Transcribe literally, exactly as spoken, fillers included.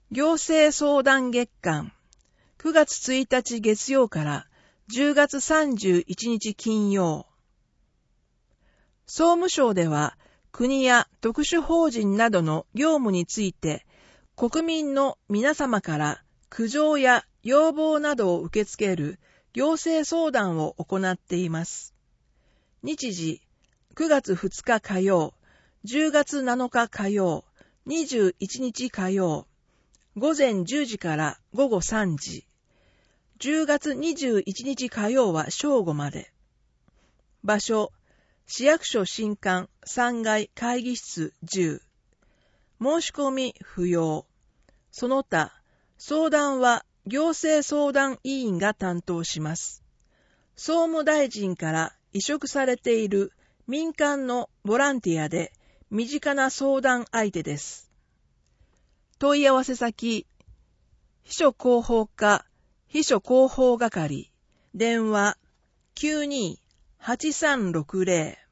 行政相談月間くがつついたち月曜からじゅうがつさんじゅういちにち金曜。総務省では国や特殊法人などの業務について国民の皆様から苦情や要望などを受け付ける行政相談を行っています。日時くがつふつか火曜、じゅうがつなのか火曜、にじゅういちにち火曜、ごぜんじゅうじからごごさんじ、じゅうがつにじゅういちにち火曜は正午まで。場所、市役所新館さんがい会議室じゅう。申し込み不要。その他、相談は行政相談委員が担当します。総務大臣から委嘱されている民間のボランティアで身近な相談相手です。問い合わせ先、秘書広報課、秘書広報係、電話 きゅうにーはちさんろくぜろ